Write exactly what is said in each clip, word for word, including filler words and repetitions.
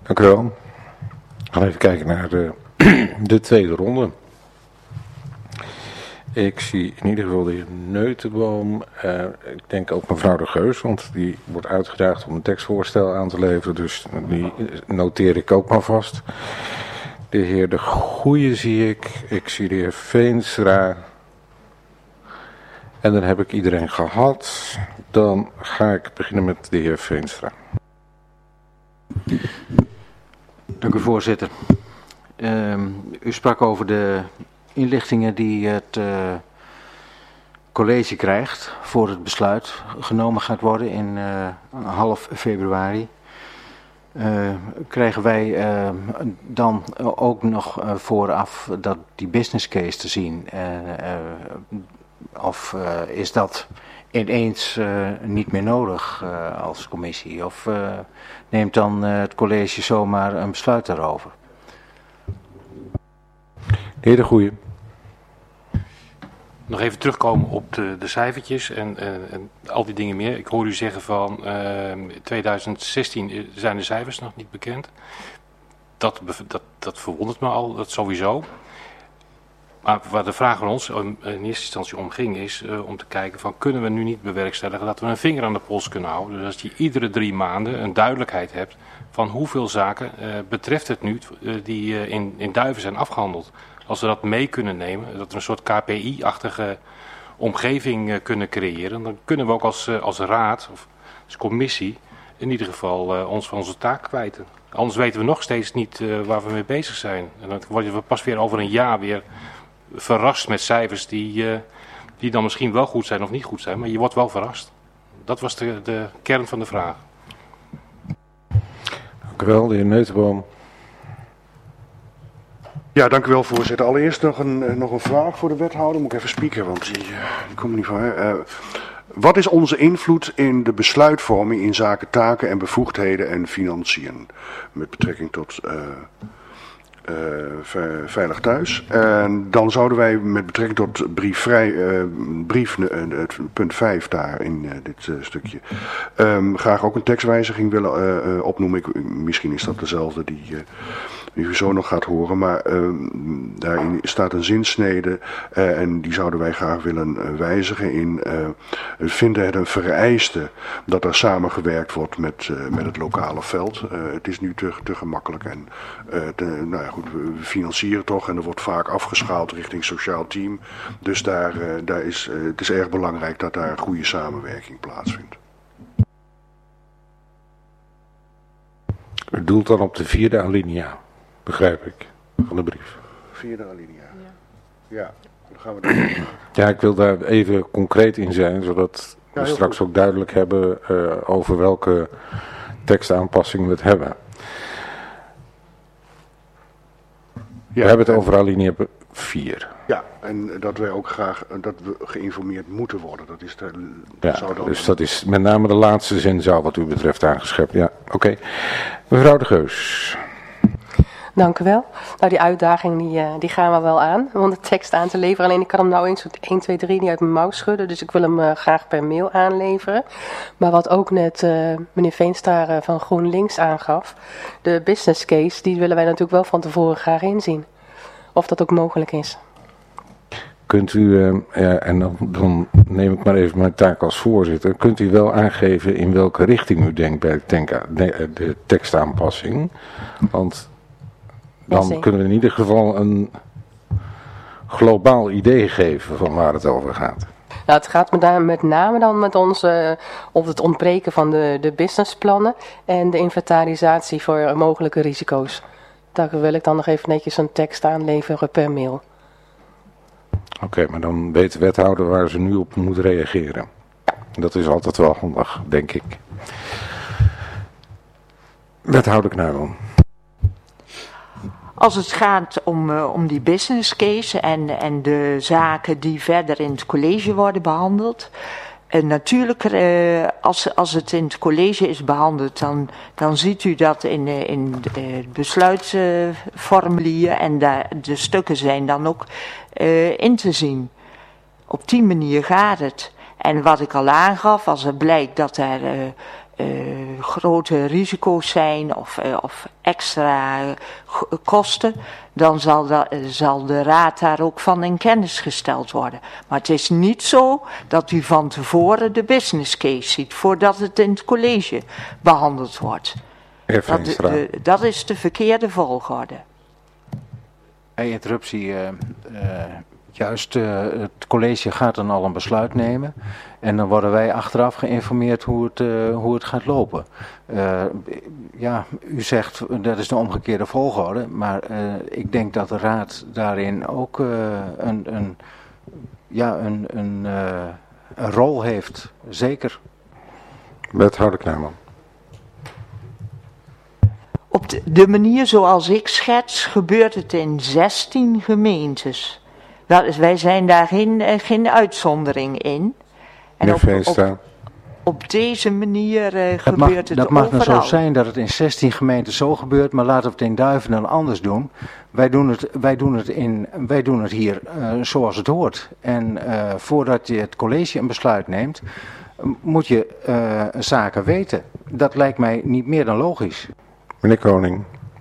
Dank u wel. We gaan even kijken naar de, de tweede ronde. Ik zie in ieder geval de heer Neutenboom. Uh, ik denk ook mevrouw de Geus, want die wordt uitgedaagd om een tekstvoorstel aan te leveren. Dus die noteer ik ook maar vast. De heer De Goeie zie ik. Ik zie de heer Veenstra. En dan heb ik iedereen gehad. Dan ga ik beginnen met de heer Veenstra. Dank u, voorzitter. Uh, u sprak over de inlichtingen die het uh, college krijgt voor het besluit genomen gaat worden in uh, half februari. Uh, krijgen wij uh, dan ook nog uh, vooraf dat die business case te zien? Uh, uh, of uh, is dat ineens uh, niet meer nodig uh, als commissie? Of uh, neemt dan uh, het college zomaar een besluit daarover? De heer De Goeie. Nog even terugkomen op de, de cijfertjes en, en, en al die dingen meer. Ik hoor u zeggen van uh, twintig zestien zijn de cijfers nog niet bekend. Dat, dat, dat verwondert me al, dat sowieso. Maar waar de vraag van ons in eerste instantie om ging is uh, om te kijken van kunnen we nu niet bewerkstelligen dat we een vinger aan de pols kunnen houden. Dus als je iedere drie maanden een duidelijkheid hebt van hoeveel zaken uh, betreft het nu uh, die uh, in, in Duiven zijn afgehandeld. Als we dat mee kunnen nemen, dat we een soort K P I-achtige omgeving uh, kunnen creëren, dan kunnen we ook als, uh, als raad of als commissie in ieder geval uh, ons van onze taak kwijten. Anders weten we nog steeds niet uh, waar we mee bezig zijn. En dan worden we pas weer over een jaar weer verrast met cijfers die, uh, die dan misschien wel goed zijn of niet goed zijn, maar je wordt wel verrast. Dat was de, de kern van de vraag. Dank u wel, de heer Neutenboom. Ja, dank u wel, voorzitter. Allereerst nog een, nog een vraag voor de wethouder. Moet ik even spieken, want die, uh, die komt niet van her. Uh, wat is onze invloed in de besluitvorming in zaken taken en bevoegdheden en financiën? Met betrekking tot uh, uh, Veilig Thuis. En dan zouden wij met betrekking tot briefvrij, uh, brief, uh, het punt vijf daar in uh, dit uh, stukje, um, graag ook een tekstwijziging willen uh, uh, opnoemen. Ik, misschien is dat dezelfde die... Uh, die u zo nog gaat horen, maar uh, daarin staat een zinsnede uh, en die zouden wij graag willen uh, wijzigen in uh, we vinden het een vereiste dat er samengewerkt wordt met, uh, met het lokale veld. Uh, het is nu te, te gemakkelijk en uh, te, nou ja, goed, we financieren toch en er wordt vaak afgeschaald richting sociaal team. Dus daar, uh, daar is, uh, het is erg belangrijk dat daar een goede samenwerking plaatsvindt. U doelt dan op de vierde alinea. Begrijp ik, van de brief. Vierde alinea. Ja. Ja, dan gaan we daar. Ja, ik wil daar even concreet in zijn, zodat ja, we straks goed. ook duidelijk hebben uh, over welke tekstaanpassing we het hebben. Ja, we hebben het over alinea vier. Ja, en dat wij ook graag dat we geïnformeerd moeten worden. Dat is de, ja, zou dan dus dat is met name de laatste zin zou wat u betreft aangeschept. Ja, oké. Okay. Mevrouw De Geus. Dank u wel. Nou, die uitdaging die, uh, die gaan we wel aan om de tekst aan te leveren. Alleen ik kan hem nou eens één, twee, drie niet uit mijn mouw schudden. Dus ik wil hem uh, graag per mail aanleveren. Maar wat ook net uh, meneer Veenstra uh, van GroenLinks aangaf. De business case, die willen wij natuurlijk wel van tevoren graag inzien. Of dat ook mogelijk is. Kunt u, uh, ja, en dan, dan neem ik maar even mijn taak als voorzitter. Kunt u wel aangeven in welke richting u denkt bij de, de, de tekstaanpassing? Want... Dan ja, kunnen we in ieder geval een globaal idee geven van waar het over gaat. Nou, het gaat met, daar met name dan met ons uh, op het ontbreken van de, de businessplannen en de inventarisatie voor mogelijke risico's. Daar wil ik dan nog even netjes een tekst aanleveren per mail. Oké, okay, maar dan weet de wethouder waar ze nu op moet reageren. Dat is altijd wel handig, denk ik. Wethouder Knuijman. Als het gaat om, uh, om die business case en, en de zaken die verder in het college worden behandeld. Uh, natuurlijk, uh, als, als het in het college is behandeld, dan, dan ziet u dat in, uh, in het besluitformulier uh, en de, de stukken zijn dan ook uh, in te zien. Op die manier gaat het. En wat ik al aangaf, als er blijkt dat er uh, uh, grote risico's zijn of, uh, of extra uh, kosten, dan zal, dat, uh, zal de raad daar ook van in kennis gesteld worden. Maar het is niet zo dat u van tevoren de business case ziet voordat het in het college behandeld wordt. Dat, de, dat is de verkeerde volgorde. Bij interruptie, uh, uh, juist uh, het college gaat dan al een besluit nemen en dan worden wij achteraf geïnformeerd hoe het, uh, hoe het gaat lopen. Uh, ja, u zegt dat is de omgekeerde volgorde, maar uh, ik denk dat de raad daarin ook uh, een, een, ja, een, een, uh, een rol heeft, zeker. Wethouder Knaarman. Op de, de manier zoals ik schets, gebeurt het in zestien gemeentes. Dat, wij zijn daar geen, geen uitzondering in. En op, op, op deze manier uh, gebeurt mag, het dat mag overal. nou zo zijn dat het in zestien gemeenten zo gebeurt, maar laten we het in Duiven dan anders doen. Wij doen het, wij doen het, in, wij doen het hier uh, zoals het hoort. En uh, voordat je het college een besluit neemt, moet je uh, zaken weten. Dat lijkt mij niet meer dan logisch. Meneer Koning.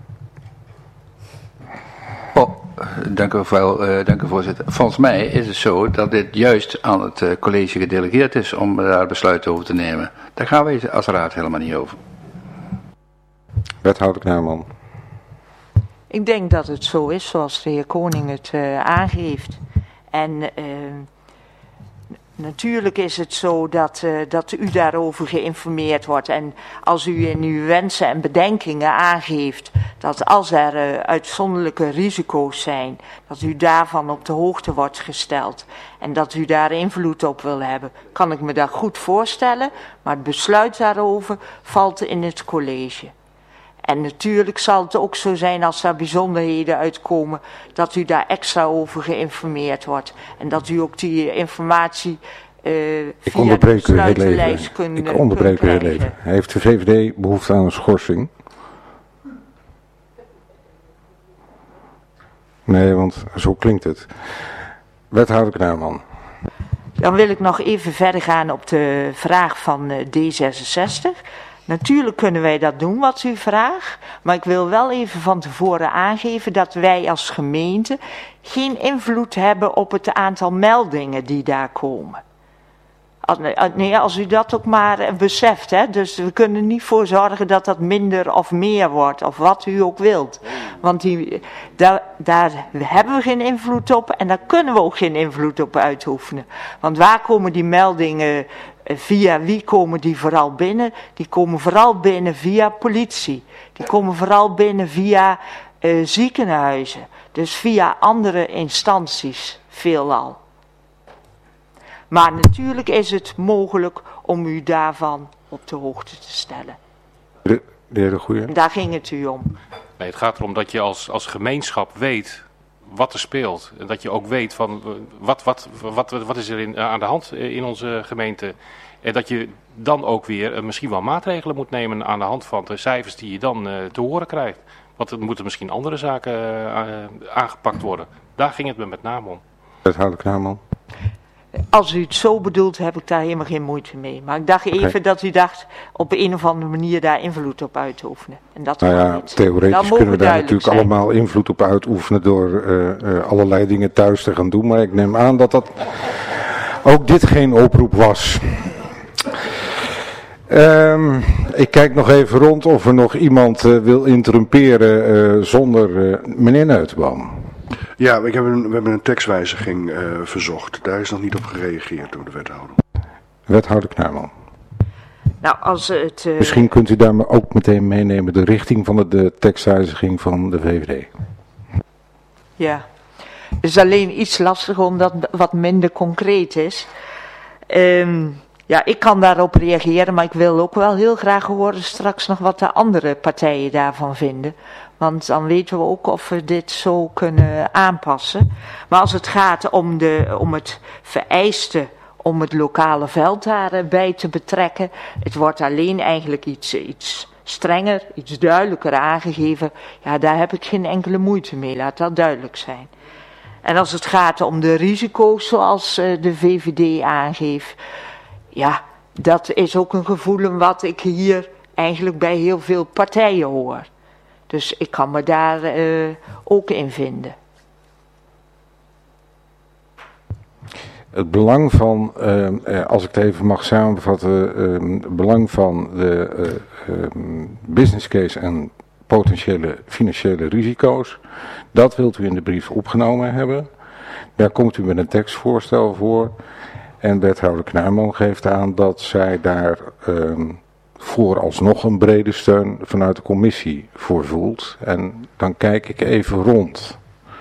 Oh, dank u wel, uh, dank u voorzitter. Volgens mij is het zo dat dit juist aan het uh, college gedelegeerd is om daar besluit over te nemen. Daar gaan wij als raad helemaal niet over. Wethouder Knaarman. Ik denk dat het zo is zoals de heer Koning het uh, aangeeft. En uh, natuurlijk is het zo dat, uh, dat u daarover geïnformeerd wordt. En als u in uw wensen en bedenkingen aangeeft dat als er uh, uitzonderlijke risico's zijn, dat u daarvan op de hoogte wordt gesteld. En dat u daar invloed op wil hebben, kan ik me dat goed voorstellen. Maar het besluit daarover valt in het college. En natuurlijk zal het ook zo zijn als daar bijzonderheden uitkomen, dat u daar extra over geïnformeerd wordt. En dat u ook die informatie uh, Ik via onderbreek de u heel besluitenlijst even. kunt Ik onderbreek u heel krijgen. even. Heeft de V V D behoefte aan een schorsing? Nee, want zo klinkt het. Wethouder Knaarman. Dan wil ik nog even verder gaan op de vraag van uh, D zesenzestig. Natuurlijk kunnen wij dat doen wat u vraagt, maar ik wil wel even van tevoren aangeven dat wij als gemeente geen invloed hebben op het aantal meldingen die daar komen. Als, nee, als u dat ook maar beseft, hè. Dus we kunnen niet voor zorgen dat dat minder of meer wordt, of wat u ook wilt. Want die, daar, daar hebben we geen invloed op en daar kunnen we ook geen invloed op uitoefenen. Want waar komen die meldingen, via wie komen die vooral binnen? Die komen vooral binnen via politie. Die komen vooral binnen via uh, ziekenhuizen. Dus via andere instanties veelal. Maar natuurlijk is het mogelijk om u daarvan op de hoogte te stellen. De, de heer De Goeie. Daar ging het u om. Nee, het gaat erom dat je als, als gemeenschap weet wat er speelt. En dat je ook weet van wat, wat, wat, wat is er in, aan de hand in onze gemeente. En dat je dan ook weer uh, misschien wel maatregelen moet nemen aan de hand van de cijfers die je dan uh, te horen krijgt. Want er moeten misschien andere zaken uh, aangepakt worden. Daar ging het me met name om. Wethouder Knaarman. Als u het zo bedoelt, heb ik daar helemaal geen moeite mee. Maar ik dacht even okay. dat u dacht op een of andere manier daar invloed op uit te oefenen. En dat nou kan ja, niet. theoretisch kunnen we daar natuurlijk zijn. allemaal invloed op uitoefenen door uh, uh, allerlei dingen thuis te gaan doen. Maar ik neem aan dat dat ook dit geen oproep was. Um, ik kijk nog even rond of er nog iemand uh, wil interrumperen uh, zonder uh, meneer Neutenboom. Ja, ik heb een, we hebben een tekstwijziging uh, verzocht. Daar is nog niet op gereageerd door de wethouder. Wethouder Knaarman. Nou, als het, uh... Misschien kunt u daar ook meteen meenemen de richting van de, de tekstwijziging van de V V D. Ja, het is alleen iets lastiger omdat het wat minder concreet is. Um, ja, ik kan daarop reageren, maar ik wil ook wel heel graag horen straks nog wat de andere partijen daarvan vinden. Want dan weten we ook of we dit zo kunnen aanpassen. Maar als het gaat om, de, om het vereiste om het lokale veld daarbij te betrekken. Het wordt alleen eigenlijk iets, iets strenger, iets duidelijker aangegeven. Ja, daar heb ik geen enkele moeite mee, laat dat duidelijk zijn. En als het gaat om de risico's zoals uh, de V V D aangeeft. Ja, dat is ook een gevoel wat ik hier eigenlijk bij heel veel partijen hoor. Dus ik kan me daar uh, ook in vinden. Het belang van, uh, als ik het even mag samenvatten, uh, het belang van de uh, uh, business case en potentiële financiële risico's, dat wilt u in de brief opgenomen hebben. Daar komt u met een tekstvoorstel voor. En wethouder Knuijman geeft aan dat zij daar uh, vooralsnog een brede steun vanuit de commissie voor voelt. En dan kijk ik even rond.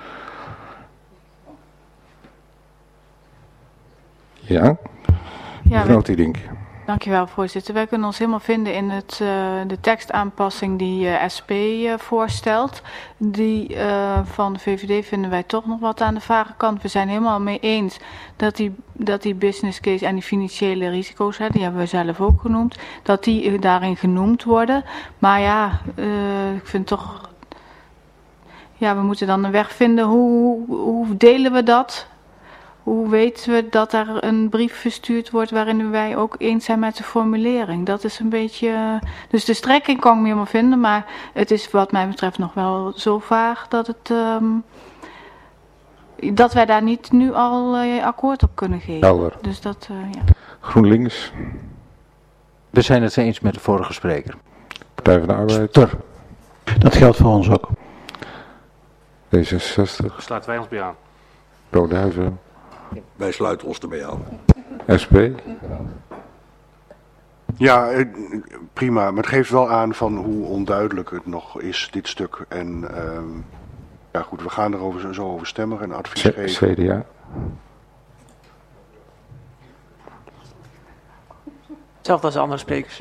Ja, ja mevrouw Tiedink. Dankjewel, voorzitter. Wij kunnen ons helemaal vinden in het, uh, de tekstaanpassing die uh, S P uh, voorstelt. Die uh, van de V V D vinden wij toch nog wat aan de vage kant. We zijn helemaal mee eens dat die, dat die business case en die financiële risico's, hè, die hebben we zelf ook genoemd, dat die uh, daarin genoemd worden. Maar ja, uh, ik vind toch, ja, we moeten dan een weg vinden. Hoe, hoe delen we dat? Hoe weten we dat er een brief verstuurd wordt waarin wij ook eens zijn met de formulering? Dat is een beetje... Dus de strekking kan ik me helemaal vinden, maar het is wat mij betreft nog wel zo vaag dat het... Um, dat wij daar niet nu al uh, akkoord op kunnen geven. Helder. Dus dat, uh, ja. GroenLinks. We zijn het eens met de vorige spreker. Partij van de Arbeid. Ter. Dat geldt voor ons ook. D zesenzestig. Sluiten wij ons bij aan. Roodhuizen. Wij sluiten ons ermee aan. S P. Ja, prima. Maar het geeft wel aan van hoe onduidelijk het nog is, dit stuk. En uh, ja goed, we gaan er zo over stemmen en advies C- geven. C D A. Hetzelfde als de andere sprekers.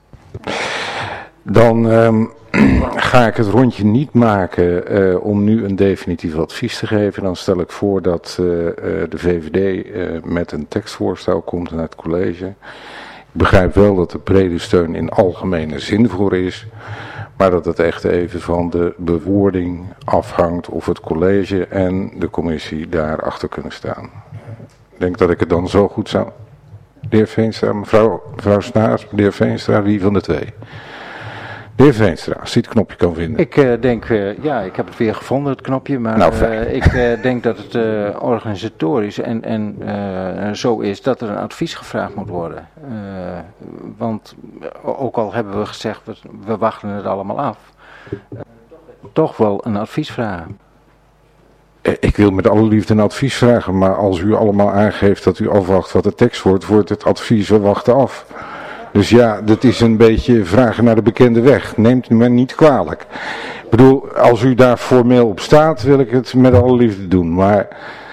Dan um, ga ik het rondje niet maken uh, om nu een definitief advies te geven. Dan stel ik voor dat uh, uh, de V V D uh, met een tekstvoorstel komt naar het college. Ik begrijp wel dat er brede steun in algemene zin voor is. Maar dat het echt even van de bewoording afhangt of het college en de commissie daarachter kunnen staan. Ik denk dat ik het dan zo goed zou... De heer Veenstra, mevrouw, mevrouw Snaars, de heer Veenstra, wie van de twee? De heer Veenstra, als hij het knopje kan vinden. Ik uh, denk, uh, ja, ik heb het weer gevonden, het knopje, maar nou, uh, ik uh, denk dat het uh, organisatorisch en, en uh, zo is dat er een advies gevraagd moet worden. Uh, want ook al hebben we gezegd, we, we wachten het allemaal af, uh, toch wel een advies vragen. Ik wil met alle liefde een advies vragen, maar als u allemaal aangeeft dat u afwacht wat de tekst wordt, wordt het advies, we wachten af. Dus ja, dat is een beetje vragen naar de bekende weg. Neemt u me niet kwalijk. Ik bedoel, als u daar formeel op staat, wil ik het met alle liefde doen, maar...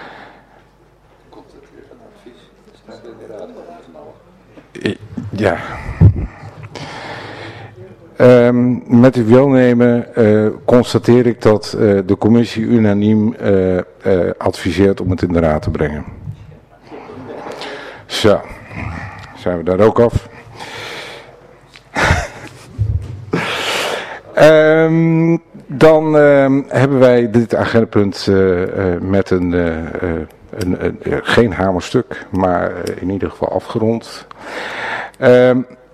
Ja... Um, met uw welnemen uh, constateer ik dat uh, de commissie unaniem uh, uh, adviseert om het in de raad te brengen. Zo, zijn we daar ook af. um, dan uh, hebben wij dit agendapunt uh, uh, met een, uh, uh, een, een uh, geen hamerstuk, maar uh, in ieder geval afgerond. Um,